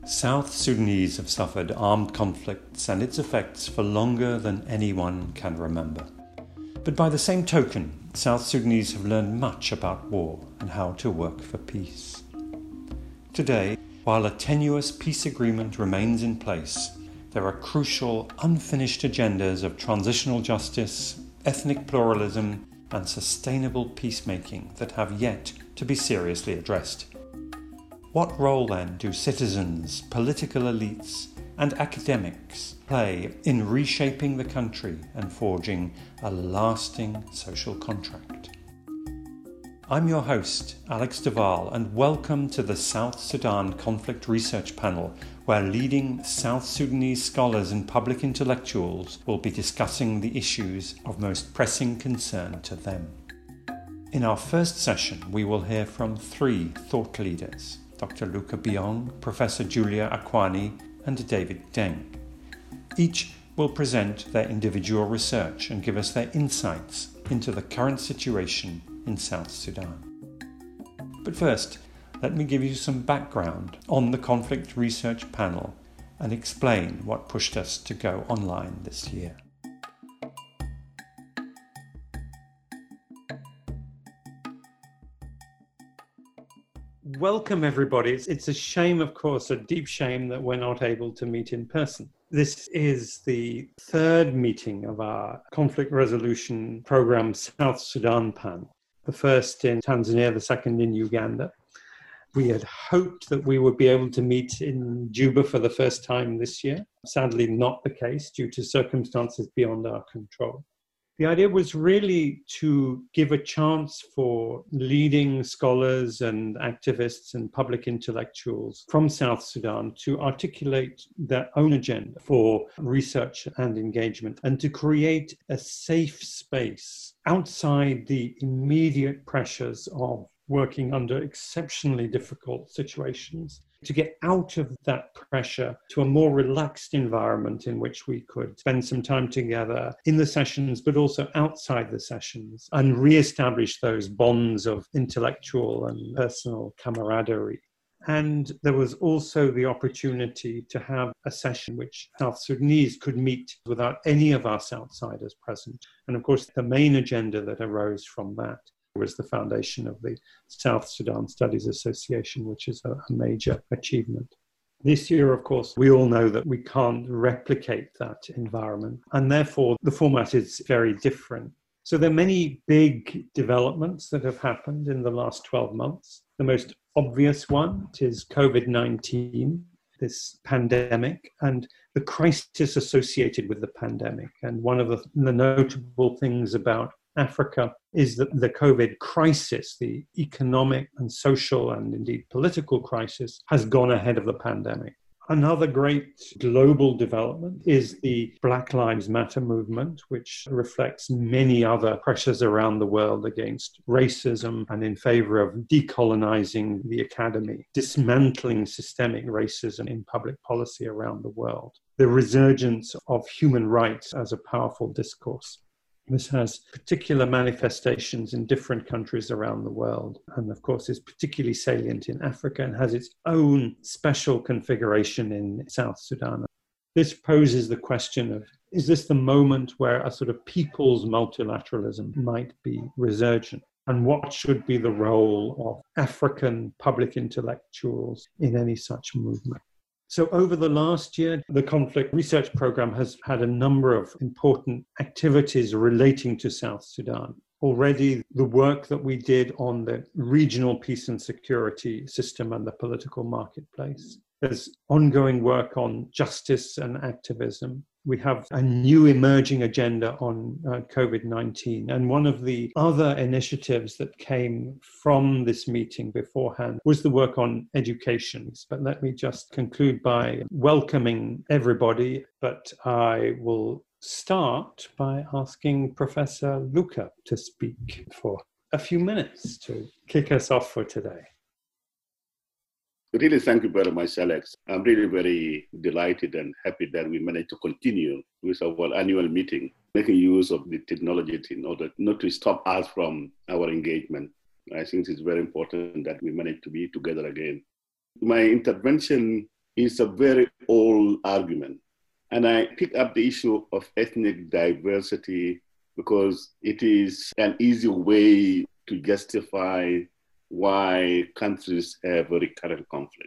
South Sudanese have suffered armed conflicts and its effects for longer than anyone can remember. But by the same token, South Sudanese have learned much about war and how to work for peace. Today, while a tenuous peace agreement remains in place, there are crucial unfinished agendas of transitional justice, ethnic pluralism, and sustainable peacemaking that have yet to be seriously addressed. What role then do citizens, political elites, and academics play in reshaping the country and forging a lasting social contract? I'm your host, Alex Duval, and welcome to the South Sudan Conflict Research Panel, where leading South Sudanese scholars and public intellectuals will be discussing the issues of most pressing concern to them. In our first session, we will hear from three thought leaders: Dr. Luca Biong, Professor Julia Akwani, and David Deng. Each will present their individual research and give us their insights into the current situation in South Sudan. But first, let me give you some background on the Conflict Research Panel and explain what pushed us to go online this year. Welcome, everybody. It's a shame, of course, a deep shame that we're not able to meet in person. This is the third meeting of our conflict resolution program South Sudan panel. The first in Tanzania, the second in Uganda. We had hoped that we would be able to meet in Juba for the first time this year. Sadly, not the case due to circumstances beyond our control. The idea was really to give a chance for leading scholars and activists and public intellectuals from South Sudan to articulate their own agenda for research and engagement, and to create a safe space outside the immediate pressures of working under exceptionally difficult situations, to get out of that pressure to a more relaxed environment in which we could spend some time together in the sessions, but also outside the sessions, and re-establish those bonds of intellectual and personal camaraderie. And there was also the opportunity to have a session which South Sudanese could meet without any of us outsiders present. And of course, the main agenda that arose from that was the foundation of the South Sudan Studies Association, which is a major achievement. This year, of course, we all know that we can't replicate that environment, and therefore the format is very different. So there are many big developments that have happened in the last 12 months. The most obvious one is COVID-19, this pandemic, and the crisis associated with the pandemic. And one of the notable things about Africa is that the COVID crisis, the economic and social and indeed political crisis, has gone ahead of the pandemic. Another great global development is the Black Lives Matter movement, which reflects many other pressures around the world against racism and in favor of decolonizing the academy, dismantling systemic racism in public policy around the world. The resurgence of human rights as a powerful discourse. This has particular manifestations in different countries around the world, and of course is particularly salient in Africa and has its own special configuration in South Sudan. This poses the question of, is this the moment where a sort of people's multilateralism might be resurgent? And what should be the role of African public intellectuals in any such movement? So over the last year, the Conflict Research Program has had a number of important activities relating to South Sudan. Already, the work that we did on the regional peace and security system and the political marketplace. There's ongoing work on justice and activism. We have a new emerging agenda on COVID-19. And one of the other initiatives that came from this meeting beforehand was the work on education. But let me just conclude by welcoming everybody. But I will start by asking Professor Luca to speak for a few minutes to kick us off for today. Really, thank you very much, Alex. I'm really very delighted and happy that we managed to continue with our annual meeting, making use of the technology in order not to stop us from our engagement. I think it's very important that we manage to be together again. My intervention is a very old argument. And I pick up the issue of ethnic diversity because it is an easy way to justify why countries have a recurrent conflict.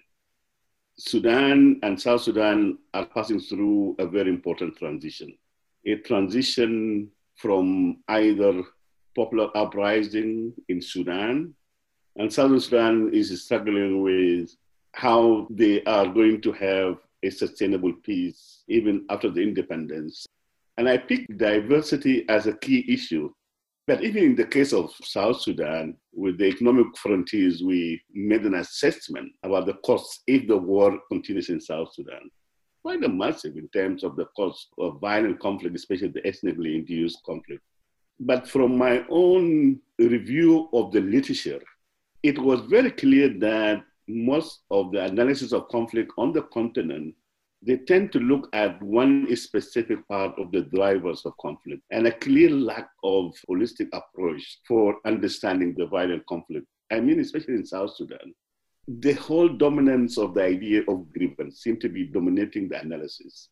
Sudan and South Sudan are passing through a very important transition. A transition from either popular uprising in Sudan, and Southern Sudan is struggling with how they are going to have a sustainable peace even after the independence. And I pick diversity as a key issue. But even in the case of South Sudan, with the economic frontiers, we made an assessment about the costs if the war continues in South Sudan. Quite a massive in terms of the cost of violent conflict, especially the ethnically induced conflict. But from my own review of the literature, it was very clear that most of the analysis of conflict on the continent, they tend to look at one specific part of the drivers of conflict and a clear lack of holistic approach for understanding the violent conflict. I mean, especially in South Sudan, the whole dominance of the idea of grievance seemed to be dominating the analysis.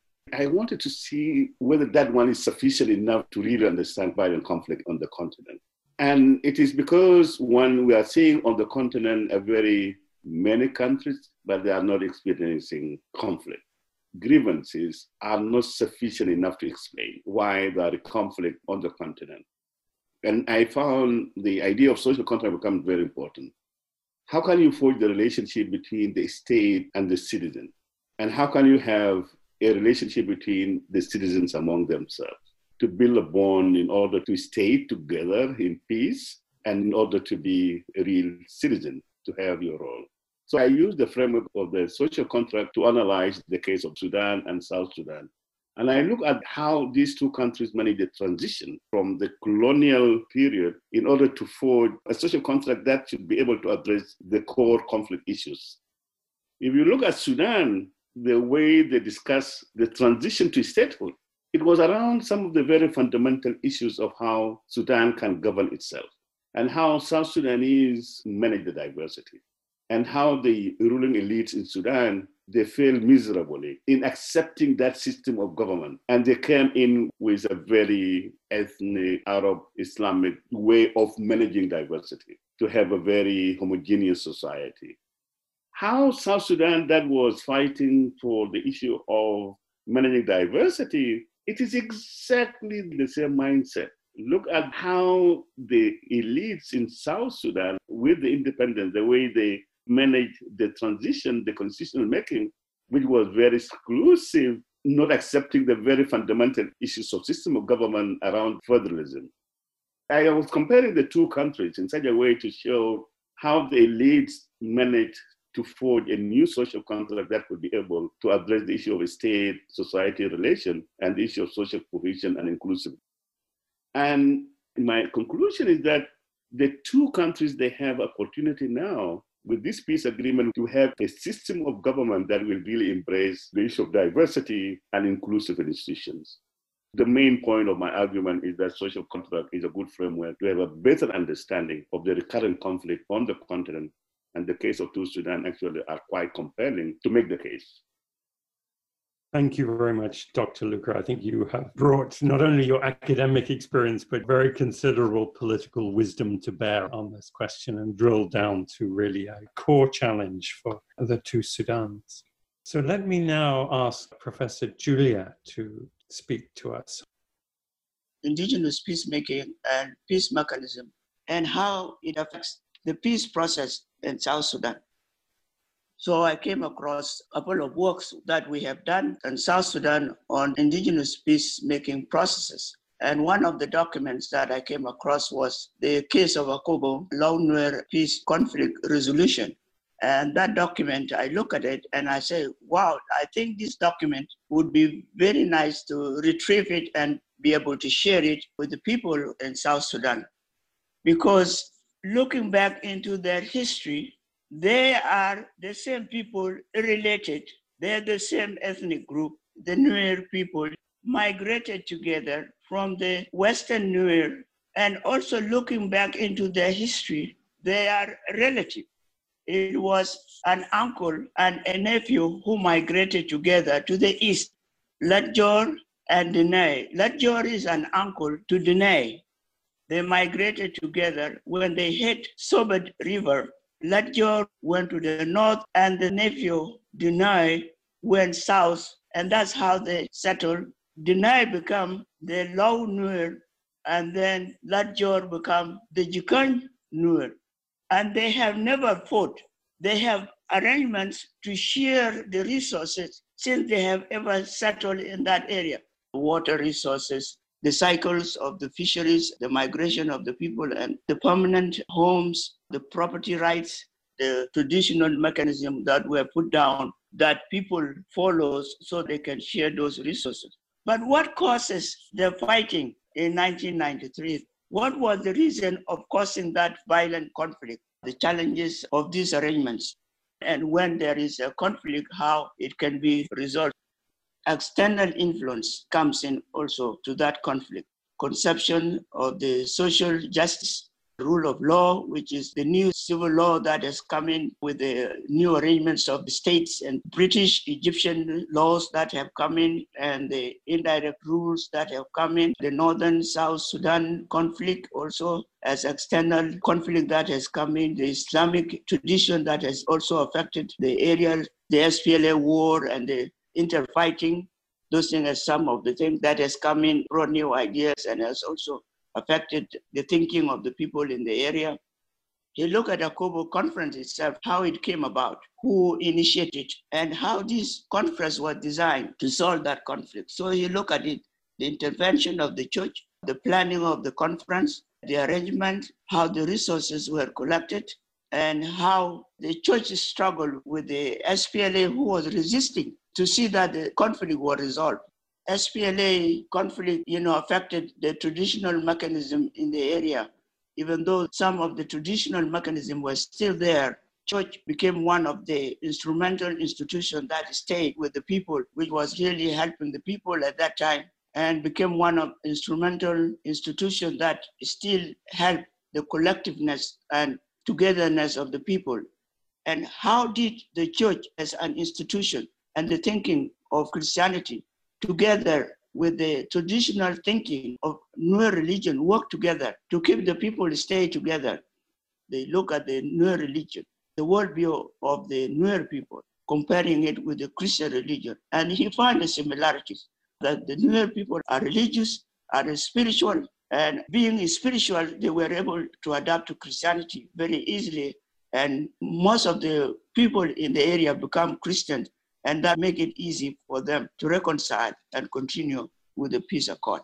I wanted to see whether that one is sufficient enough to really understand violent conflict on the continent. And it is because when we are seeing on the continent a very many countries, but they are not experiencing conflict. Grievances are not sufficient enough to explain why there is conflict on the continent. And I found the idea of social contract becomes very important. How can you forge the relationship between the state and the citizen? And how can you have a relationship between the citizens among themselves to build a bond in order to stay together in peace and in order to be a real citizen, to have your role? So I used the framework of the social contract to analyze the case of Sudan and South Sudan. And I look at how these two countries managed the transition from the colonial period in order to forge a social contract that should be able to address the core conflict issues. If you look at Sudan, the way they discuss the transition to statehood, it was around some of the very fundamental issues of how Sudan can govern itself and how South Sudanese manage the diversity, and how the ruling elites in Sudan, they failed miserably in accepting that system of government. And they came in with a very ethnic, Arab, Islamic way of managing diversity to have a very homogeneous society. How South Sudan that was fighting for the issue of managing diversity, it is exactly the same mindset. Look at how the elites in South Sudan, with the independence, the way they manage the transition, the constitutional making, which was very exclusive, not accepting the very fundamental issues of system of government around federalism. I was comparing the two countries in such a way to show how the elites managed to forge a new social contract that could be able to address the issue of state-society relation and the issue of social cohesion and inclusivity. And my conclusion is that the two countries, they have opportunity now with this peace agreement to have a system of government that will really embrace the issue of diversity and inclusive institutions. The main point of my argument is that social contract is a good framework to have a better understanding of the recurrent conflict on the continent, and the case of South Sudan actually are quite compelling to make the case. Thank you very much, Dr. Luca. I think you have brought not only your academic experience, but very considerable political wisdom to bear on this question and drilled down to really a core challenge for the two Sudans. So let me now ask Professor Julia to speak to us. Indigenous peacemaking and peace mechanism and how it affects the peace process in South Sudan. So I came across a couple of works that we have done in South Sudan on indigenous peacemaking processes. And one of the documents that I came across was the case of Akobo Law-Nuer Peace Conflict Resolution. And that document, I look at it and I say, wow, I think this document would be very nice to retrieve it and be able to share it with the people in South Sudan. Because looking back into their history, they are the same people related. They're the same ethnic group. The Nuer people migrated together from the Western Nuer. And also looking back into their history, they are relative. It was an uncle and a nephew who migrated together to the east, Latjor and Denay. Latjor is an uncle to Denay. They migrated together. When they hit Sobet River, Latjor went to the north and the nephew, Denay, went south, and that's how they settled. Denay became the Low Nuer, and then Latjor became the Jikany Nuer. And they have never fought. They have arrangements to share the resources since they have ever settled in that area. Water resources, the cycles of the fisheries, the migration of the people, and the permanent homes, the property rights, the traditional mechanism that were put down that people follow so they can share those resources. But what causes the fighting in 1993? What was the reason of causing that violent conflict? The challenges of these arrangements, and when there is a conflict, how it can be resolved. External influence comes in also to that conflict. Conception of the social justice, rule of law, which is the new civil law that has come in with the new arrangements of the states, and British Egyptian laws that have come in, and the indirect rules that have come in. The Northern South Sudan conflict also as external conflict that has come in. The Islamic tradition that has also affected the area, the SPLA war and the interfighting. Those things are some of the things that has come in, brought new ideas, and has also affected the thinking of the people in the area. You look at the Akobo conference itself, how it came about, who initiated, and how this conference was designed to solve that conflict. So you look at it, the intervention of the church, the planning of the conference, the arrangement, how the resources were collected, and how the church struggled with the SPLA who was resisting to see that the conflict was resolved. SPLA conflict, affected the traditional mechanism in the area. Even though some of the traditional mechanism was still there, church became one of the instrumental institutions that stayed with the people, which was really helping the people at that time, and became one of instrumental institutions that still help the collectiveness and togetherness of the people. And how did the church as an institution and the thinking of Christianity together with the traditional thinking of Nuer religion work together to keep the people stay together? They look at the Nuer religion, the worldview of the Nuer people, comparing it with the Christian religion. And he found the similarities, that the Nuer people are religious, are spiritual, and being spiritual, they were able to adapt to Christianity very easily. And most of the people in the area become Christians, and that make it easy for them to reconcile and continue with the peace accord.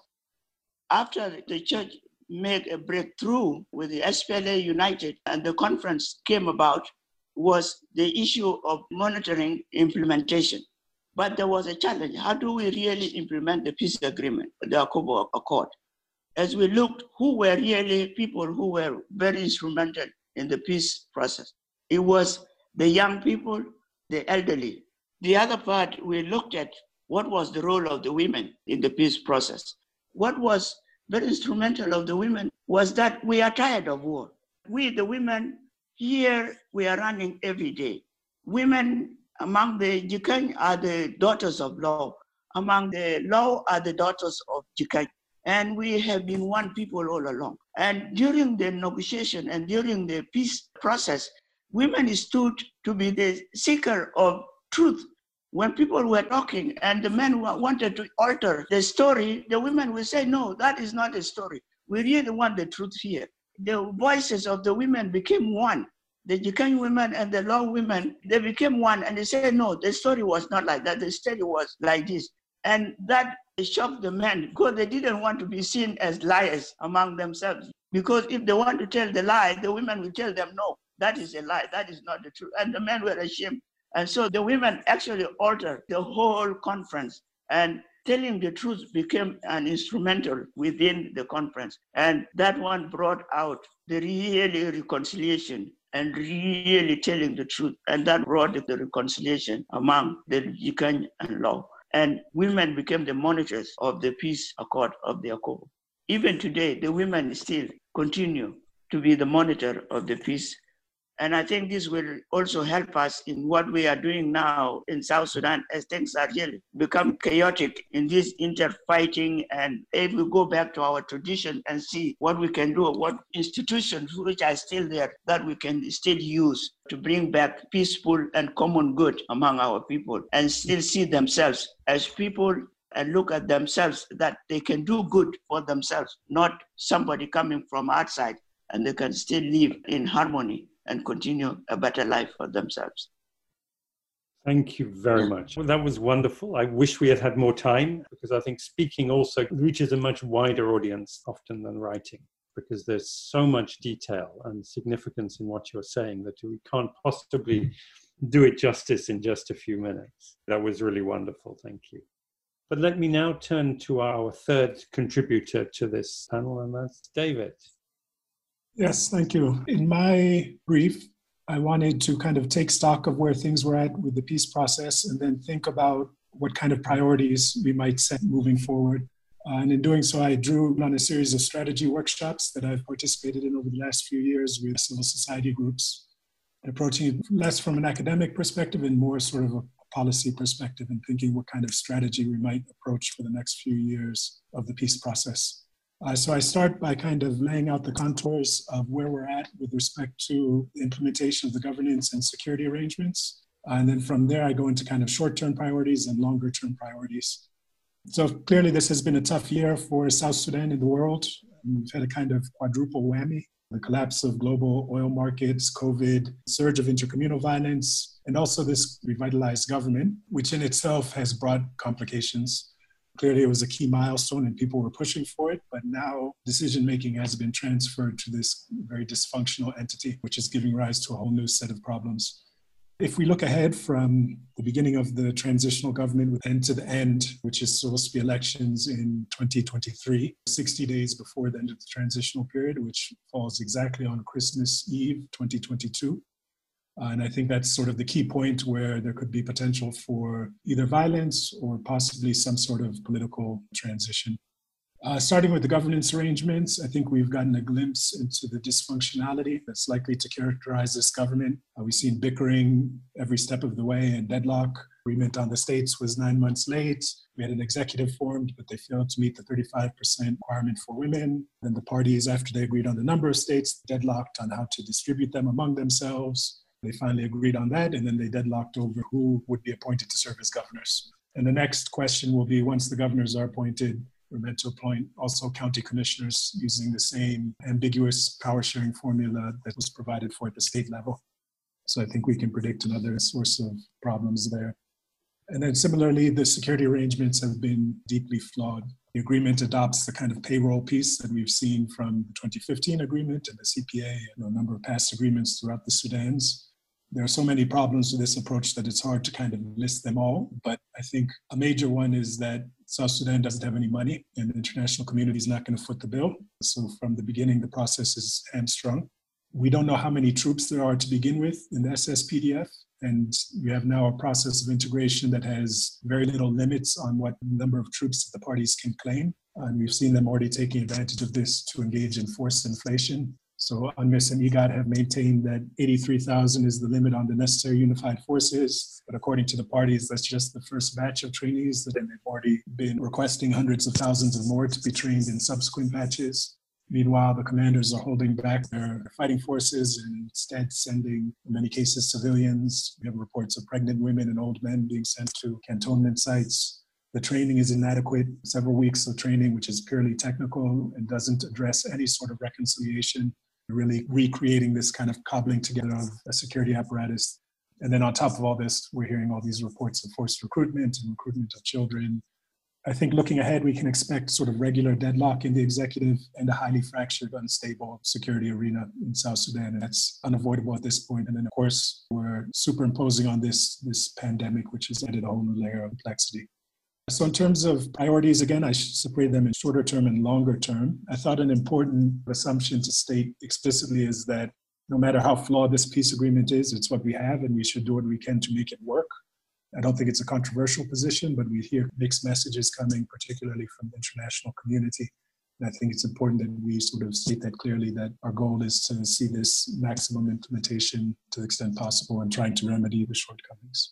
After the church made a breakthrough with the SPLA United and the conference came about, was the issue of monitoring implementation. But there was a challenge. How do we really implement the peace agreement, the Akobo Accord? As we looked, who were really people who were very instrumental in the peace process? It was the young people, the elderly. The other part, we looked at what was the role of the women in the peace process. What was very instrumental of the women was that we are tired of war. We, the women, here we are running every day. Women among the Jikany are the daughters of law. Among the law are the daughters of Jikany. And we have been one people all along. And during the negotiation and during the peace process, women stood to be the seeker of truth. When people were talking and the men wanted to alter the story, the women would say, no, that is not a story. We really want the truth here. The voices of the women became one. The Jikany women and the law women, they became one, and they said, no, the story was not like that. The story was like this. And that shocked the men because they didn't want to be seen as liars among themselves. Because if they want to tell the lie, the women will tell them, no, that is a lie. That is not the truth. And the men were ashamed. And so the women actually altered the whole conference, and telling the truth became an instrumental within the conference. And that one brought out the real reconciliation and really telling the truth. And that brought the reconciliation among the Jikany and law. And women became the monitors of the peace accord of the Akobo. Even today, the women still continue to be the monitor of the peace. And I think this will also help us in what we are doing now in South Sudan as things are really become chaotic in this interfighting. And if we go back to our tradition and see what we can do, what institutions which are still there that we can still use to bring back peaceful and common good among our people and still see themselves as people and look at themselves that they can do good for themselves, not somebody coming from outside, and they can still live in harmony and continue a better life for themselves. Thank you very much. Well, that was wonderful. I wish we had had more time, because I think speaking also reaches a much wider audience often than writing, because there's so much detail and significance in what you're saying that we can't possibly do it justice in just a few minutes. That was really wonderful. Thank you. But let me now turn to our third contributor to this panel, and that's David. Yes, thank you. In my brief, I wanted to kind of take stock of where things were at with the peace process and then think about what kind of priorities we might set moving forward. And in doing so, I drew on a series of strategy workshops that I've participated in over the last few years with civil society groups, approaching it less from an academic perspective and more sort of a policy perspective, and thinking what kind of strategy we might approach for the next few years of the peace process. So I start by kind of laying out the contours of where we're at with respect to the implementation of the governance and security arrangements. And then from there, I go into kind of short-term priorities and longer-term priorities. So clearly, this has been a tough year for South Sudan and the world. We've had a kind of quadruple whammy: the collapse of global oil markets, COVID, surge of intercommunal violence, and also this revitalized government, which in itself has brought complications. Clearly, it was a key milestone and people were pushing for it, but now decision-making has been transferred to this very dysfunctional entity, which is giving rise to a whole new set of problems. If we look ahead from the beginning of the transitional government with end to the end, which is supposed to be elections in 2023, 60 days before the end of the transitional period, which falls exactly on Christmas Eve, 2022. And I think that's sort of the key point where there could be potential for either violence or possibly some sort of political transition. Starting with the governance arrangements, I think we've gotten a glimpse into the dysfunctionality that's likely to characterize this government. We've seen bickering every step of the way and deadlock. Agreement on the states was 9 months late. We had an executive formed, but they failed to meet the 35% requirement for women. Then the parties, after they agreed on the number of states, deadlocked on how to distribute them among themselves. They finally agreed on that, and then they deadlocked over who would be appointed to serve as governors. And the next question will be, once the governors are appointed, we're meant to appoint also county commissioners using the same ambiguous power sharing formula that was provided for at the state level. So I think we can predict another source of problems there. And then similarly, the security arrangements have been deeply flawed. The agreement adopts the kind of payroll piece that we've seen from the 2015 agreement and the CPA and a number of past agreements throughout the Sudans. There are so many problems with this approach that it's hard to kind of list them all. But I think a major one is that South Sudan doesn't have any money and the international community is not going to foot the bill. So from the beginning, the process is hamstrung. We don't know how many troops there are to begin with in the SSPDF. And we have now a process of integration that has very little limits on what number of troops that the parties can claim. And we've seen them already taking advantage of this to engage in forced inflation. So UNMISS and IGAD have maintained that 83,000 is the limit on the necessary unified forces. But according to the parties, that's just the first batch of trainees. Then they've already been requesting hundreds of thousands of more to be trained in subsequent batches. Meanwhile, the commanders are holding back their fighting forces and instead sending, in many cases, civilians. We have reports of pregnant women and old men being sent to cantonment sites. The training is inadequate, several weeks of training, which is purely technical and doesn't address any sort of reconciliation, really recreating this kind of cobbling together of a security apparatus. And then on top of all this, we're hearing all these reports of forced recruitment and recruitment of children. I think looking ahead, we can expect sort of regular deadlock in the executive and a highly fractured, unstable security arena in South Sudan. And that's unavoidable at this point. And then, of course, we're superimposing on this pandemic, which has added a whole new layer of complexity. So in terms of priorities, again, I should separate them in shorter term and longer term. I thought an important assumption to state explicitly is that no matter how flawed this peace agreement is, it's what we have, and we should do what we can to make it work. I don't think it's a controversial position, but we hear mixed messages coming, particularly from the international community. And I think it's important that we sort of state that clearly, that our goal is to see this maximum implementation to the extent possible and trying to remedy the shortcomings.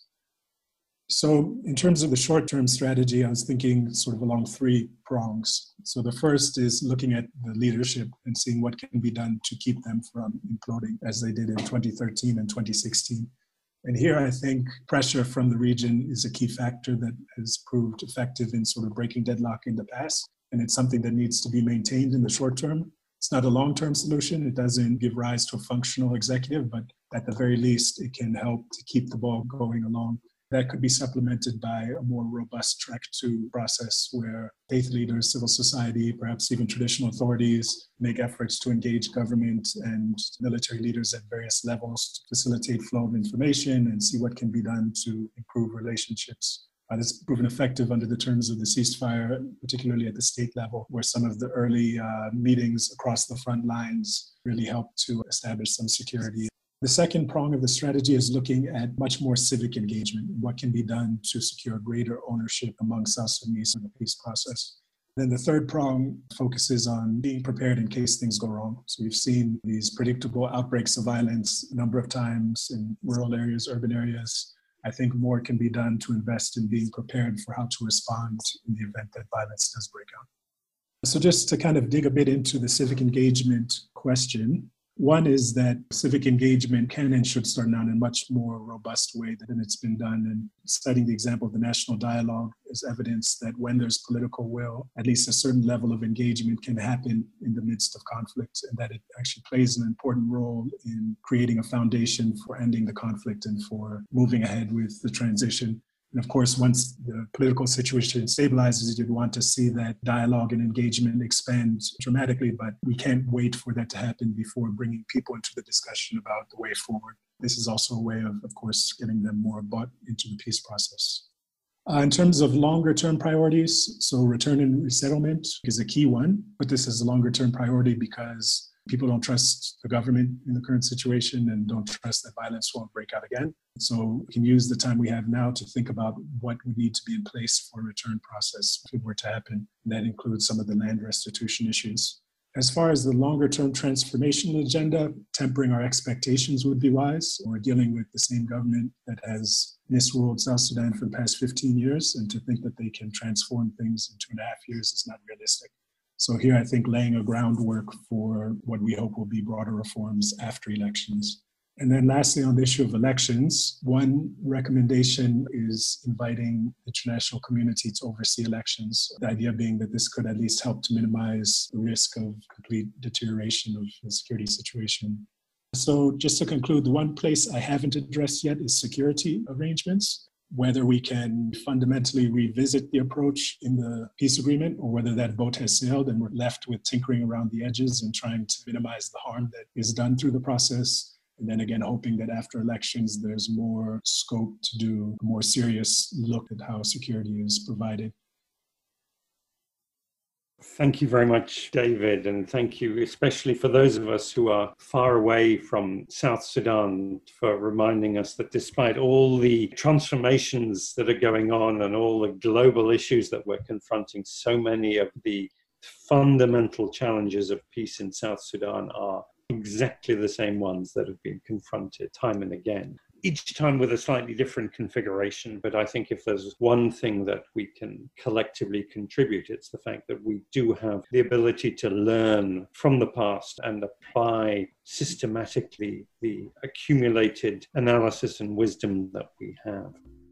So in terms of the short-term strategy, I was thinking sort of along three prongs. So the first is looking at the leadership and seeing what can be done to keep them from imploding, as they did in 2013 and 2016. And here I think pressure from the region is a key factor that has proved effective in sort of breaking deadlock in the past. And it's something that needs to be maintained in the short term. It's not a long-term solution. It doesn't give rise to a functional executive, but at the very least, it can help to keep the ball going along. That could be supplemented by a more robust track two process where faith leaders, civil society, perhaps even traditional authorities make efforts to engage government and military leaders at various levels to facilitate flow of information and see what can be done to improve relationships. This has proven effective under the terms of the ceasefire, particularly at the state level, where some of the early meetings across the front lines really helped to establish some security. The second prong of the strategy is looking at much more civic engagement. What can be done to secure greater ownership among South Sudanese in the peace process? Then the third prong focuses on being prepared in case things go wrong. So we've seen these predictable outbreaks of violence a number of times in rural areas, urban areas. I think more can be done to invest in being prepared for how to respond in the event that violence does break out. So just to kind of dig a bit into the civic engagement question, one is that civic engagement can and should start now in a much more robust way than it's been done. And citing the example of the national dialogue is evidence that when there's political will, at least a certain level of engagement can happen in the midst of conflict, and that it actually plays an important role in creating a foundation for ending the conflict and for moving ahead with the transition. And of course, once the political situation stabilizes, you'd want to see that dialogue and engagement expand dramatically, but we can't wait for that to happen before bringing people into the discussion about the way forward. This is also a way of course, getting them more bought into the peace process. In terms of longer-term priorities, so return and resettlement is a key one, but this is a longer-term priority because people don't trust the government in the current situation and don't trust that violence won't break out again. So we can use the time we have now to think about what would need to be in place for a return process if it were to happen. And that includes some of the land restitution issues. As far as the longer-term transformational agenda, tempering our expectations would be wise. We're dealing with the same government that has misruled South Sudan for the past 15 years, and to think that they can transform things in 2.5 years is not realistic. So here, I think laying a groundwork for what we hope will be broader reforms after elections. And then lastly, on the issue of elections, one recommendation is inviting the international community to oversee elections. The idea being that this could at least help to minimize the risk of complete deterioration of the security situation. So just to conclude, the one place I haven't addressed yet is security arrangements. Whether we can fundamentally revisit the approach in the peace agreement or whether that boat has sailed and we're left with tinkering around the edges and trying to minimize the harm that is done through the process. And then again, hoping that after elections, there's more scope to do a more serious look at how security is provided. Thank you very much, David, and thank you especially for those of us who are far away from South Sudan for reminding us that despite all the transformations that are going on and all the global issues that we're confronting, so many of the fundamental challenges of peace in South Sudan are exactly the same ones that have been confronted time and again. Each time with a slightly different configuration, but I think if there's one thing that we can collectively contribute, it's the fact that we do have the ability to learn from the past and apply systematically the accumulated analysis and wisdom that we have.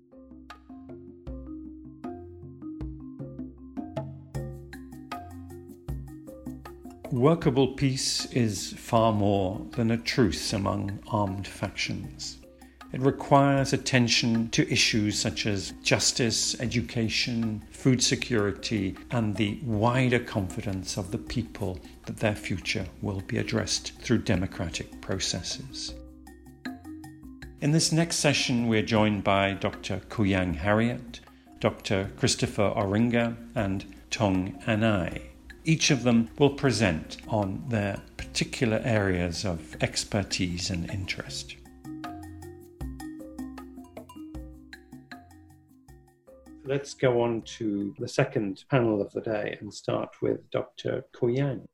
Workable peace is far more than a truce among armed factions. It requires attention to issues such as justice, education, food security, and the wider confidence of the people that their future will be addressed through democratic processes. In this next session, we're joined by Dr. Kuyang Harriet, Dr. Christopher Oringa, and Tong Anai. Each of them will present on their particular areas of expertise and interest. let's go on to the second panel of the day and start with Dr. Kuyang.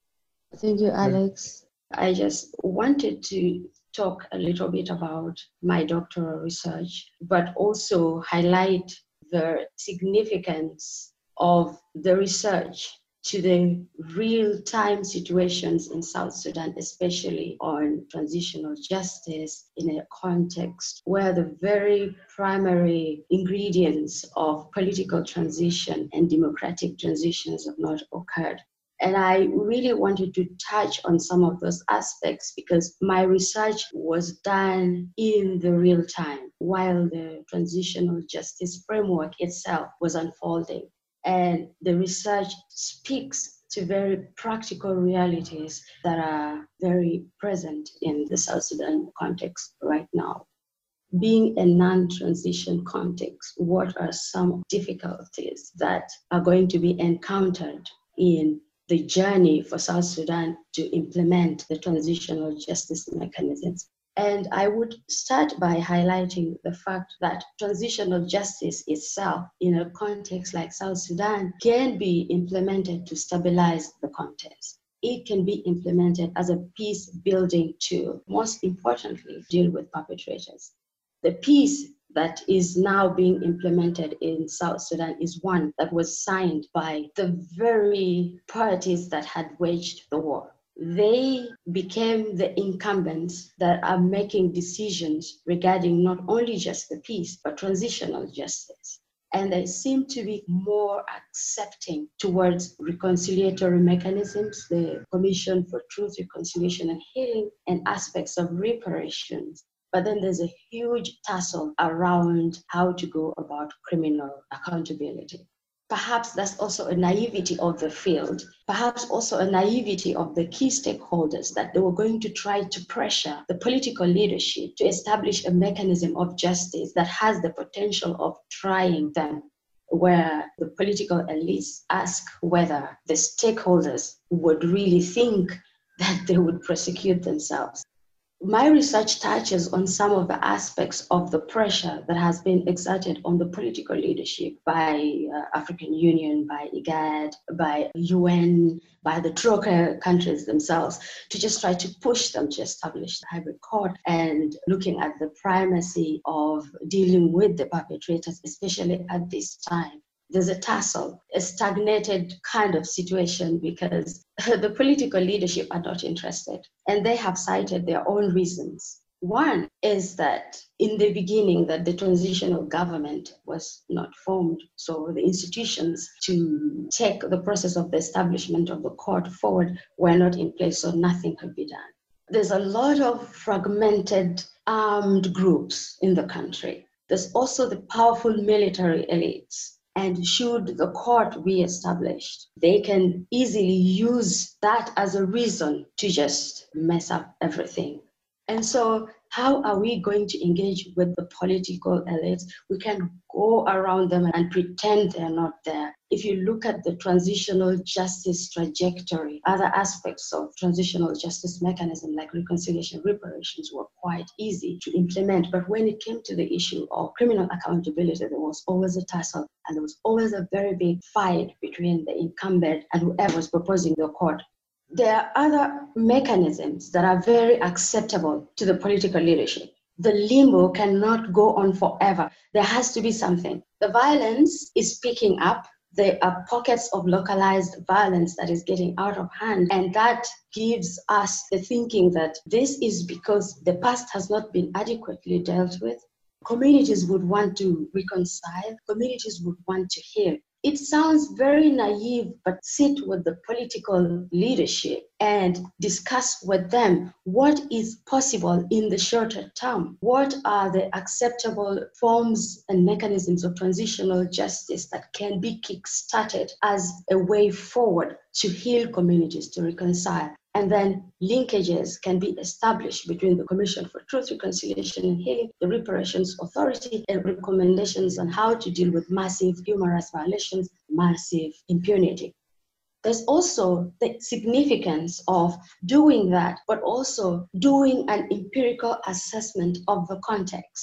Thank you, Alex. I just wanted to talk a little bit about my doctoral research, but also highlight the significance of the research to the real-time situations in South Sudan, especially on transitional justice in a context where the very primary ingredients of political transition and democratic transitions have not occurred. And I really wanted to touch on some of those aspects because my research was done in the real time while the transitional justice framework itself was unfolding. And the research speaks to very practical realities that are very present in the South Sudan context right now. Being a non-transition context, what are some difficulties that are going to be encountered in the journey for South Sudan to implement the transitional justice mechanisms? And I would start by highlighting the fact that transitional justice itself in a context like South Sudan can be implemented to stabilize the context. It can be implemented as a peace-building tool, most importantly, deal with perpetrators. The peace that is now being implemented in South Sudan is one that was signed by the very parties that had waged the war. They became the incumbents that are making decisions regarding not only just the peace, but transitional justice. And they seem to be more accepting towards reconciliatory mechanisms, the Commission for Truth, Reconciliation and Healing, and aspects of reparations. But then there's a huge tussle around how to go about criminal accountability. Perhaps that's also a naivety of the field, perhaps also a naivety of the key stakeholders that they were going to try to pressure the political leadership to establish a mechanism of justice that has the potential of trying them, where the political elites ask whether the stakeholders would really think that they would prosecute themselves. My research touches on some of the aspects of the pressure that has been exerted on the political leadership by African Union, by IGAD, by UN, by the Troika countries themselves, to just try to push them to establish the hybrid court and looking at the primacy of dealing with the perpetrators, especially at this time. There's a tussle, a stagnated kind of situation because the political leadership are not interested and they have cited their own reasons. One is that in the beginning that the transitional government was not formed, so the institutions to take the process of the establishment of the court forward were not in place, so nothing could be done. There's a lot of fragmented armed groups in the country. There's also the powerful military elites. And should the court be established, they can easily use that as a reason to just mess up everything. And so how are we going to engage with the political elites? We can go around them and pretend they're not there. If you look at the transitional justice trajectory, other aspects of transitional justice mechanism like reconciliation, reparations were quite easy to implement. But when it came to the issue of criminal accountability, there was always a tussle and there was always a very big fight between the incumbent and whoever was proposing the court. There are other mechanisms that are very acceptable to the political leadership. The limbo cannot go on forever. There has to be something. The violence is picking up. There are pockets of localized violence that is getting out of hand. And that gives us the thinking that this is because the past has not been adequately dealt with. Communities would want to reconcile. Communities would want to heal. It sounds very naive, but sit with the political leadership and discuss with them what is possible in the shorter term. What are the acceptable forms and mechanisms of transitional justice that can be kick-started as a way forward to heal communities, to reconcile? And then linkages can be established between the Commission for Truth, Reconciliation and Healing, the Reparations Authority, and recommendations on how to deal with massive human rights violations, massive impunity. There's also the significance of doing that, but also doing an empirical assessment of the context.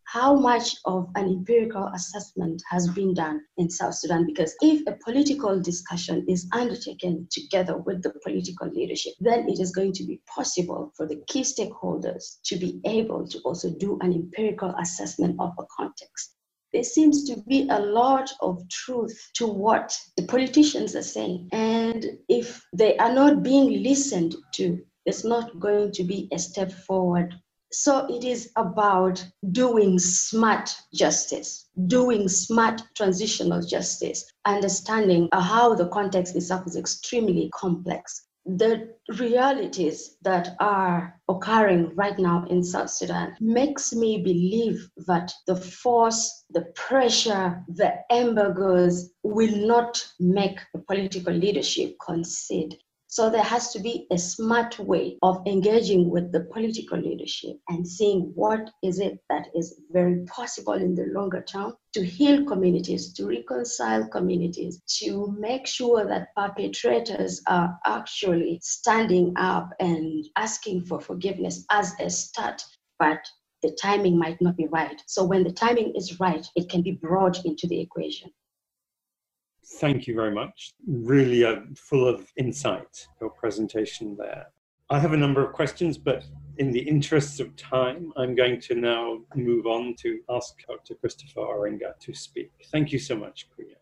how much of an empirical assessment has been done in South Sudan. Because if a political discussion is undertaken together with the political leadership, then it is going to be possible for the key stakeholders to be able to also do an empirical assessment of a context. There seems to be a lot of truth to what the politicians are saying. And if they are not being listened to, it's not going to be a step forward. So it is about doing smart justice, doing smart transitional justice, understanding how the context itself is extremely complex. The realities that are occurring right now in South Sudan makes me believe that the force, the pressure, the embargoes will not make the political leadership concede. So there has to be a smart way of engaging with the political leadership and seeing what is it that is very possible in the longer term to heal communities, to reconcile communities, to make sure that perpetrators are actually standing up and asking for forgiveness as a start. But the timing might not be right. So when the timing is right, it can be brought into the equation. Thank you very much. Really full of insight, your presentation there. I have a number of questions, but in the interests of time, I'm going to now move on to ask Dr. Christopher Orenga to speak. Thank you so much, Priya.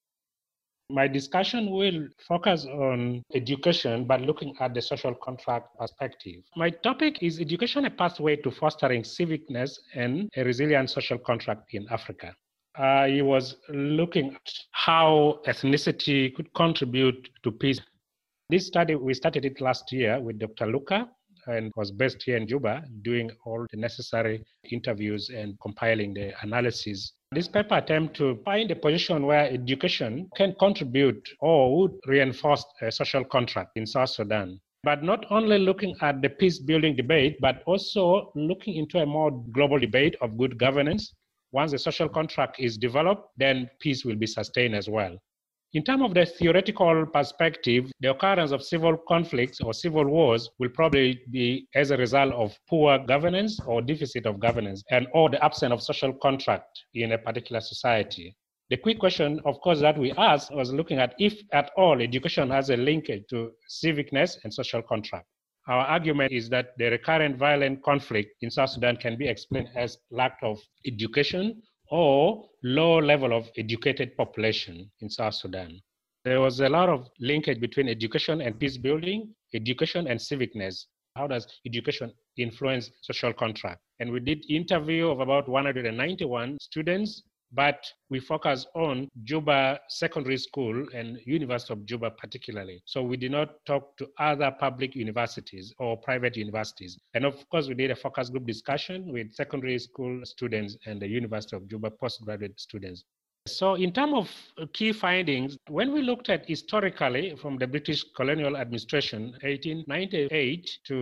My discussion will focus on education, but looking at the social contract perspective. My topic is education, a pathway to fostering civicness and a resilient social contract in Africa. I was looking at how ethnicity could contribute to peace. This study, we started it last year with Dr. Luca and was based here in Juba, doing all the necessary interviews and compiling the analysis. This paper attempts to find a position where education can contribute or would reinforce a social contract in South Sudan. But not only looking at the peace-building debate, but also looking into a more global debate of good governance. Once the social contract is developed, then peace will be sustained as well. In terms of the theoretical perspective, the occurrence of civil conflicts or civil wars will probably be as a result of poor governance or deficit of governance and or the absence of social contract in a particular society. The quick question, of course, that we asked was looking at if at all education has a linkage to civicness and social contract. Our argument is that the recurrent violent conflict in South Sudan can be explained as lack of education or low level of educated population in South Sudan. There was a lot of linkage between education and peace building, education and civicness. How does education influence social contract? And we did interview of about 191 students, but we focus on Juba Secondary School and University of Juba particularly. So we did not talk to other public universities or private universities. And of course, we did a focus group discussion with secondary school students and the University of Juba postgraduate students. So in terms of key findings, when we looked at historically from the British colonial administration, 1898 to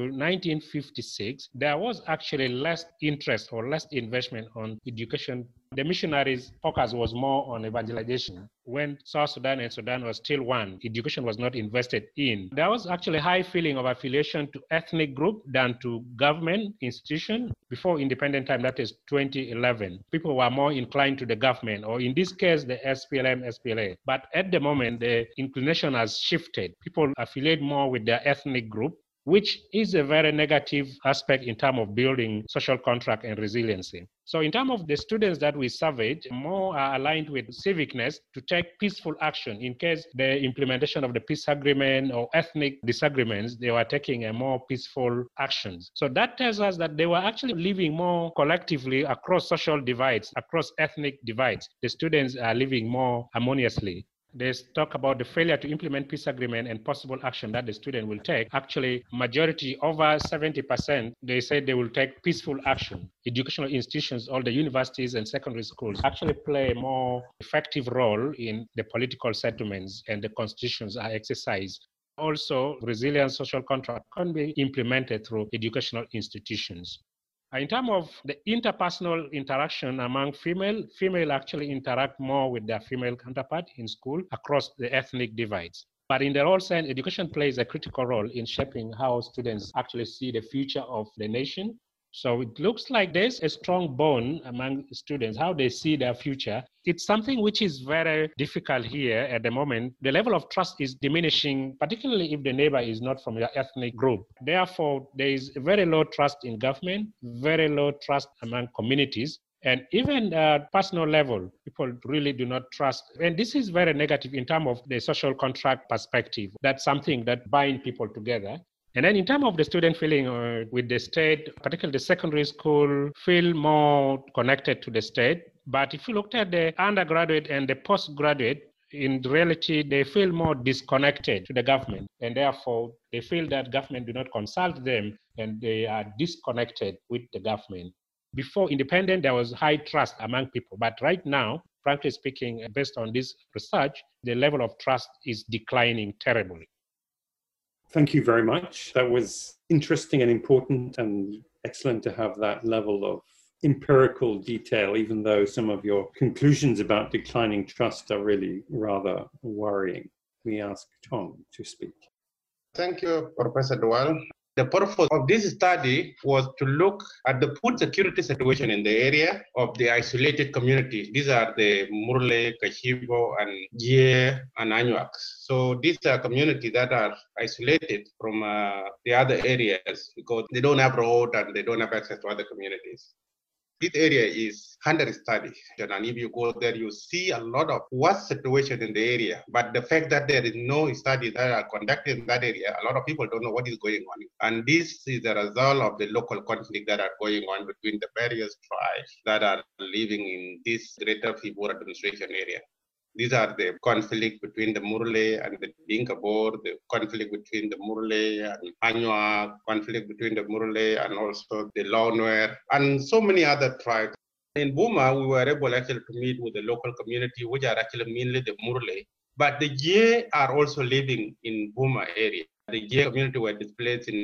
1956, there was actually less interest or less investment on education. The missionaries' focus was more on evangelization. When South Sudan and Sudan was still one, education was not invested in. There was actually a high feeling of affiliation to ethnic group than to government institution. Before independent time, that is 2011, people were more inclined to the government, or in this case, the SPLM, SPLA. But at the moment, the inclination has shifted. People affiliate more with their ethnic group, which is a very negative aspect in terms of building social contract and resiliency. So in terms of the students that we surveyed, more are aligned with civicness to take peaceful action in case the implementation of the peace agreement or ethnic disagreements, they were taking a more peaceful actions. So that tells us that they were actually living more collectively across social divides, across ethnic divides. The students are living more harmoniously. They talk about the failure to implement peace agreement and possible action that the student will take. Actually, majority, over 70%, they say they will take peaceful action. Educational institutions, all the universities and secondary schools actually play a more effective role in the political settlements and the constitutions are exercised. Also, resilient social contract can be implemented through educational institutions. In terms of the interpersonal interaction among female actually interact more with their female counterpart in school across the ethnic divides. But in the whole sense, education plays a critical role in shaping how students actually see the future of the nation. So it looks like there's a strong bond among students, how they see their future. It's something which is very difficult here at the moment. The level of trust is diminishing, particularly if the neighbor is not from your ethnic group. Therefore, there is very low trust in government, very low trust among communities. And even at personal level, people really do not trust. And this is very negative in terms of the social contract perspective. That's something that binds people together. And then in terms of the student feeling with the state, particularly the secondary school, feel more connected to the state. But if you looked at the undergraduate and the postgraduate, in reality, they feel more disconnected to the government. And therefore, they feel that government do not consult them and they are disconnected with the government. Before independence, there was high trust among people. But right now, frankly speaking, based on this research, the level of trust is declining terribly. Thank you very much. That was interesting and important and excellent to have that level of empirical detail, even though some of your conclusions about declining trust are really rather worrying. We ask Tom to speak. Thank you, Professor Dual. The purpose of this study was to look at the food security situation in the area of the isolated communities. These are the Murle, Kashibo, and Jie, and Anuak. So these are communities that are isolated from the other areas because they don't have road and they don't have access to other communities. This area is under study, and if you go there, you see a lot of worst situation in the area. But the fact that there is no study that are conducted in that area, a lot of people don't know what is going on. And this is a result of the local conflict that are going on between the various tribes that are living in this greater Fibur administration area. These are the conflict between the Murle and the Dinka Boer, the conflict between the Murle and Anuak, conflict between the Murle and also the Lawnware, and so many other tribes. In Buma, we were able actually to meet with the local community, which are actually mainly the Murle, but the Jie are also living in Buma area. The Jie community were displaced in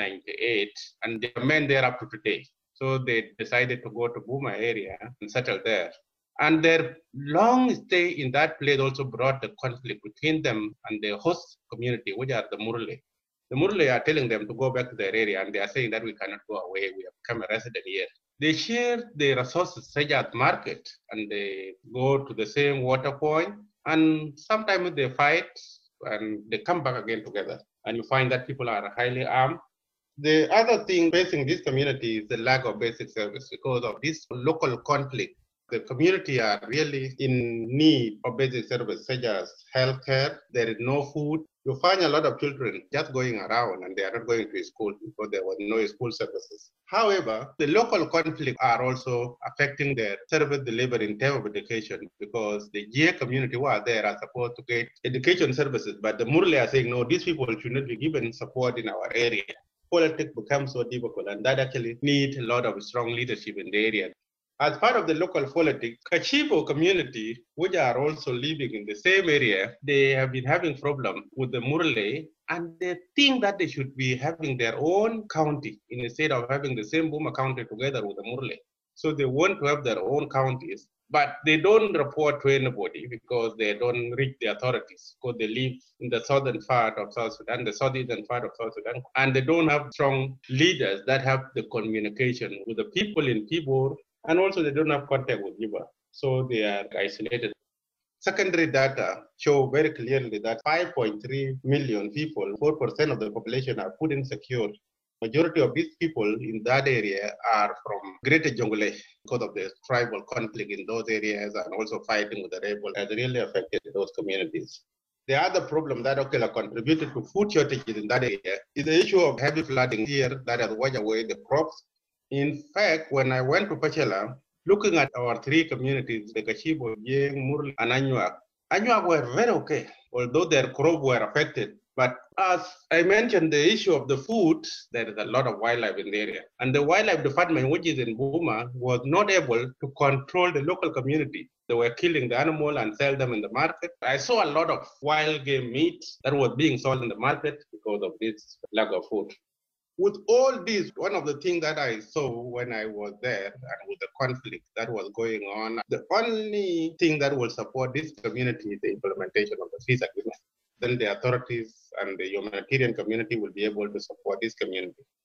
1998, and they remain there up to today. So they decided to go to Buma area and settle there. And their long stay in that place also brought the conflict between them and the host community, which are the Murle. The Murle are telling them to go back to their area, and they are saying that we cannot go away, we have become a resident here. They share the resources such as market, and they go to the same water point, and sometimes they fight, and they come back again together. And you find that people are highly armed. The other thing facing this community is the lack of basic service because of this local conflict. The community are really in need of basic services such as healthcare. There is no food. You find a lot of children just going around and they are not going to school because there was no school services. However, the local conflicts are also affecting their service delivery in terms of education because the Jie community who are there are supposed to get education services, but the Murle are saying, no, these people should not be given support in our area. Politics becomes so difficult, and that actually needs a lot of strong leadership in the area. As part of the local politics, Kashibo community, which are also living in the same area, they have been having problems with the Murle, and they think that they should be having their own county instead of having the same Buma county together with the Murle. So they want to have their own counties, but they don't report to anybody because they don't reach the authorities because they live in the southern part of South Sudan, the southeastern part of South Sudan, and they don't have strong leaders that have the communication with the people in Pibor. And also they don't have contact with Juba, so they are isolated. Secondary data show very clearly that 5.3 million people, 4% of the population, are food insecure. Majority of these people in that area are from Greater Jonglei because of the tribal conflict in those areas and also fighting with the rebels has really affected those communities. The other problem that contributed to food shortages in that area is the issue of heavy flooding here that has washed away the crops. In fact, when I went to Pachala, looking at our three communities, the Kashibo, Jeng, Murle, and Anuak were very okay, although their crops were affected. But as I mentioned, the issue of the food, there is a lot of wildlife in the area. And the wildlife department, which is in Buma, was not able to control the local community. They were killing the animal and sell them in the market. I saw a lot of wild game meat that was being sold in the market because of this lack of food. With all this, one of the things that I saw when I was there and with the conflict that was going on, the only thing that will support this community is the implementation of the peace agreement. Then the authorities and the humanitarian community will be able to support this community.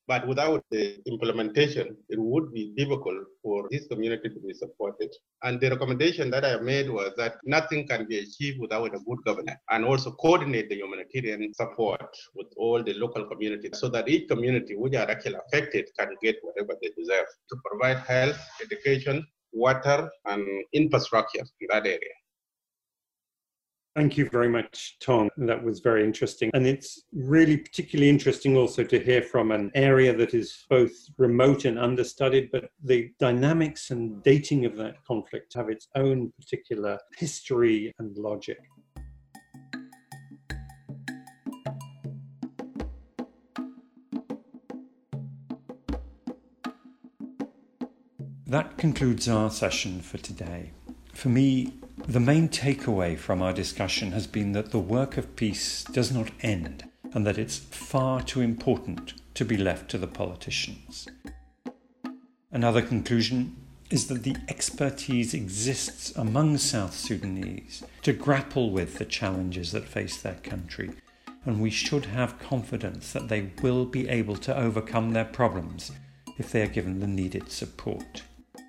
But without the implementation, it would be difficult for this community to be supported. And the recommendation that I made was that nothing can be achieved without a good governance, and also coordinate the humanitarian support with all the local communities so that each community which are actually affected can get whatever they deserve to provide health, education, water, and infrastructure in that area. Thank you very much, Tom. That was very interesting. And it's really particularly interesting also to hear from an area that is both remote and understudied, but the dynamics and dating of that conflict have its own particular history and logic. That concludes our session for today. For me, the main takeaway from our discussion has been that the work of peace does not end and that it's far too important to be left to the politicians. Another conclusion is that the expertise exists among South Sudanese to grapple with the challenges that face their country, and we should have confidence that they will be able to overcome their problems if they are given the needed support.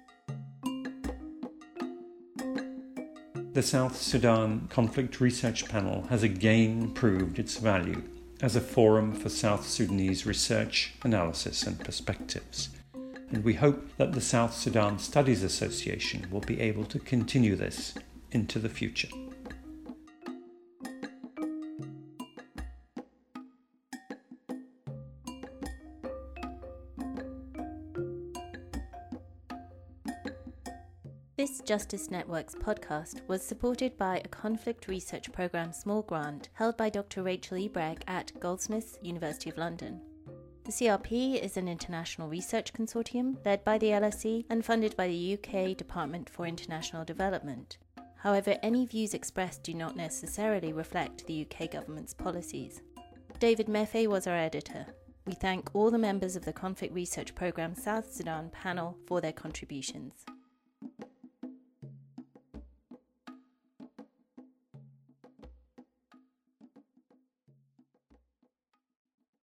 The South Sudan Conflict Research Panel has again proved its value as a forum for South Sudanese research, analysis and perspectives. And we hope that the South Sudan Studies Association will be able to continue this into the future. This Justice Network's podcast was supported by a Conflict Research Programme small grant held by Dr. Rachel E. Bragg at Goldsmiths, University of London. The CRP is an international research consortium led by the LSE and funded by the UK Department for International Development. However, any views expressed do not necessarily reflect the UK government's policies. David Mefe was our editor. We thank all the members of the Conflict Research Programme South Sudan panel for their contributions.